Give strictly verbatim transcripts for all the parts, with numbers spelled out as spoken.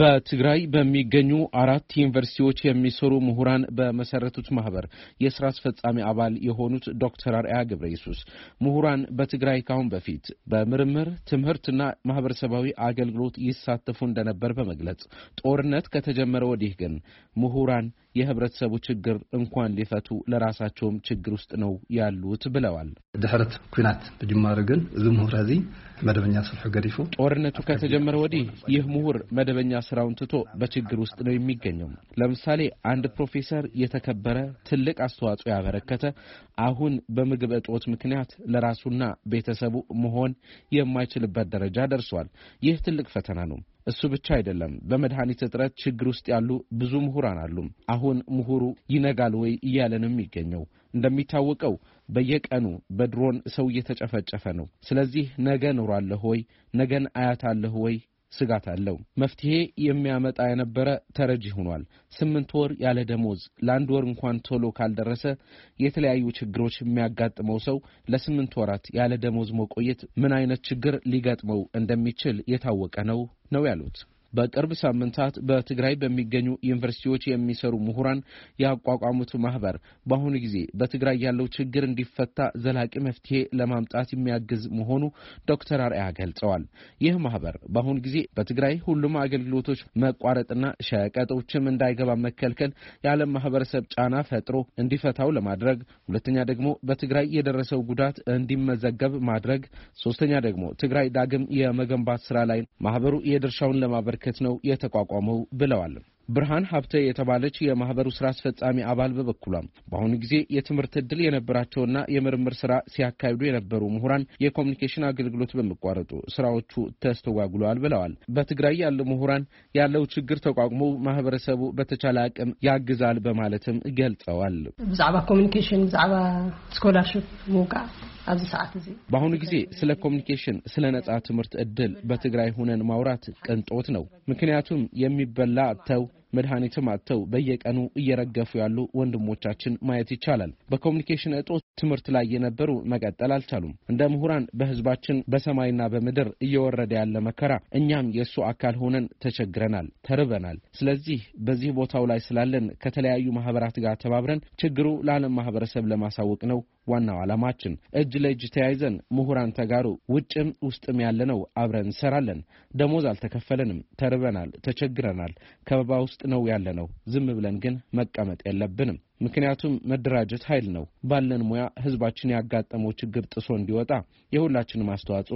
በትግራይ በሚገኙ አራት ዩኒቨርሲቲዎች የሚሰሩ ምሁራን በመሰረቱት ማህበር የሥራ አስፈጻሚ አባል የሆኑት ዶክተር አርአያ ገብረኢየሱስ ምሁራን በትግራይ ካሁን በፊት በምርምር ትምህርትና ማህበረሰባዊ አገልግሎት ይሳተፉ እንደነበር በመግለጽ ጦርነት ከተጀመረ ወዲህ ግን ምሁራን የህብረተሰቡ ችግር እንኳን ሊፈቱ ለራሳቸውም ችግር ውስጥ ነው ያሉት ብለዋል። ድህረት ኩናት በጅማረ ግን እዚ ምሁር እዚ መደበኛ ስልሑ ገሪፉ ጦርነቱ ከተጀመረ ወዲህ ይህ ምሁር መደበኛ ስራውን ትቶ በችግር ውስጥ ነው የሚገኘው። ለምሳሌ አንድ ፕሮፌሰር የተከበረ ትልቅ አስተዋጽኦ ያበረከተ አሁን በምግብ እጦት ምክንያት ለራሱና ቤተሰቡ መሆን የማይችልበት ደረጃ ደርሷል። ይህ ትልቅ ፈተና ነው። እሱ ብቻ አይደለም፣ በመድኃኒት እጥረት ችግር ውስጥ ያሉ ብዙ ምሁራን አሉ። አሁን ምሁሩ ይነጋል ወይ እያለንም ይገኛው። እንደሚታወቀው በየቀኑ በድሮን ሰው እየተጨፈጨፈ ነው። ስለዚህ ነገ ኖራለህ ወይ ነገን አያታለህ ወይ ስጋት አለው። መፍትሄ የሚያመጣ የነበረ ተረጂ ሆኗል። ስምንት ወር ያለ ደሞዝ ለአንድ ወር እንኳን ቶሎ ካልደረሰ የተለያዩ ችግሮች የሚያጋጥመው ሰው ለስምንት ወራት ያለ ደሞዝ መቆየት ምን አይነት ችግር ሊገጥመው እንደሚችል የታወቀ ነው ነው ያሉት። በቅርብ ሳምንታት በትግራይ በሚገኙ ዩኒቨርሲቲዎች የሚሰሩ ምሁራን ያቋቋሙት ማህበር በአሁኑ ጊዜ በትግራይ ያለው ችግር እንዲፈታ ዘላቂ መፍትሄ ለማምጣት የሚያግዝ መሆኑ ዶክተር አርአያ ገልጸዋል። ይህ ማህበር በአሁኑ ጊዜ በትግራይ ሁሉም አገልግሎቶች መቋረጥና ሸቀጦችም እንዳይገባ መከልከል የዓለም ማህበረሰብ ጫና ፈጥሮ እንዲፈታው ለማድረግ፣ ሁለተኛ ደግሞ በትግራይ የደረሰው ጉዳት እንዲመዘገብ ማድረግ፣ ሶስተኛ ደግሞ ትግራይ ዳግም የመገንባት ስራ ላይ ማህበሩ የድርሻውን ለማበርከት ነው የተቋቋመው ብለዋል። ብርሃን ሀብተ የተባለች የማህበሩ ስራ አስፈጻሚ አባል በበኩሏም በአሁኑ ጊዜ የትምህርት ዕድል የነበራቸውና የምርምር ስራ ሲያካሂዱ የነበሩ ምሁራን የኮሙኒኬሽን አገልግሎት በመቋረጡ ስራዎቹ ተስተጓጉለዋል ብለዋል። በትግራይ ያሉ ምሁራን ያለው ችግር ተቋቁሞ ማህበረሰቡ በተቻለ አቅም ያግዛል በማለትም ገልጸዋል። ብዛዕባ ኮሙኒኬሽን ብዛዕባ ስኮላርሺፕ ሙቃ ኣብዚ ሰዓት እዚ በአሁኑ ጊዜ ስለ ኮሙኒኬሽን ስለ ነጻ ትምህርት ዕድል በትግራይ ሆነን ማውራት ቅንጦት ነው። ምክንያቱም የሚበላ አጥተው መድኃኒትም አጥተው በየቀኑ እየረገፉ ያሉ ወንድሞቻችን ማየት ይቻላል። በኮሙኒኬሽን እጦት ትምህርት ላይ የነበሩ መቀጠል አልቻሉም። እንደ ምሁራን በህዝባችን በሰማይና በምድር እየወረደ ያለ መከራ እኛም የሱ አካል ሆነን ተቸግረናል፣ ተርበናል። ስለዚህ በዚህ ቦታው ላይ ስላለን ከተለያዩ ማህበራት ጋር ተባብረን ችግሩ ለዓለም ማህበረሰብ ለማሳወቅ ነው ዋናው ዓላማችን። እጅ ለእጅ ተያይዘን ምሁራን ተጋሩ ውጭም ውስጥም ያለነው አብረን እንሰራለን። ደሞዝ አልተከፈለንም፣ ተርበናል፣ ተቸግረናል። ከበባ ውስጥ ነው ያለነው። ዝም ብለን ግን መቀመጥ የለብንም። ምክንያቱም መደራጀት ኃይል ነው። ባለን ሙያ ህዝባችን ያጋጠመው ችግር ጥሶ እንዲወጣ የሁላችንም አስተዋጽኦ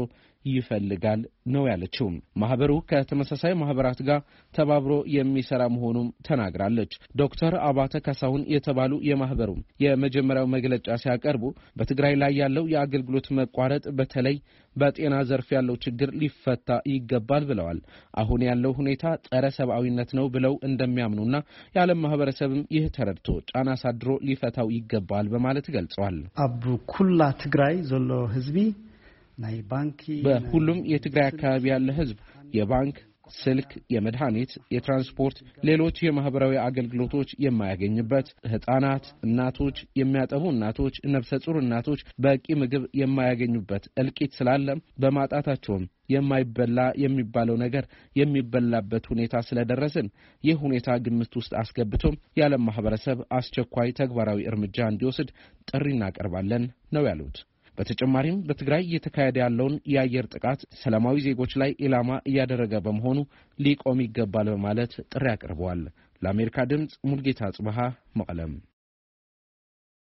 ይፈልጋል ነው ያለችው። ማህበሩ ከተመሳሳይ ማህበራት ጋር ተባብሮ የሚሰራ መሆኑን ተናግራለች። ዶክተር አባተ ካሳሁን የተባሉ የማህበሩ የመጀመሪያው መግለጫ ሲያቀርቡ በትግራይ ላይ ያለው የአገልግሎት መቋረጥ በተለይ በጤና ዘርፍ ያለው ችግር ሊፈታ ይገባል ብለዋል። አሁን ያለው ሁኔታ ጸረ ሰብአዊነት ነው ብለው እንደሚያምኑና የዓለም ማህበረሰብም ይህ ተረድቶ ጫና አሳድሮ ሊፈታው ይገባል በማለት ገልጸዋል። አብ ኩላ ትግራይ ዘሎ ህዝቢ ናይ ባንኪ በሁሉም የትግራይ አካባቢ ያለ ህዝብ የባንክ ስልክ፣ የመድኃኒት፣ የትራንስፖርት፣ ሌሎች የማህበራዊ አገልግሎቶች የማያገኝበት፣ ህፃናት፣ እናቶች፣ የሚያጠቡ እናቶች፣ ነፍሰ ጡር እናቶች በቂ ምግብ የማያገኙበት እልቂት ስላለ በማጣታቸውም የማይበላ የሚባለው ነገር የሚበላበት ሁኔታ ስለደረሰን ይህ ሁኔታ ግምት ውስጥ አስገብቶም የዓለም ማህበረሰብ አስቸኳይ ተግባራዊ እርምጃ እንዲወስድ ጥሪ እናቀርባለን ነው ያሉት። በተጨማሪም በትግራይ እየተካሄደ ያለውን የአየር ጥቃት ሰላማዊ ዜጎች ላይ ኢላማ እያደረገ በመሆኑ ሊቆም ይገባል በማለት ጥሪ አቅርበዋል። ለአሜሪካ ድምጽ ሙልጌታ ጽባሃ መቀለም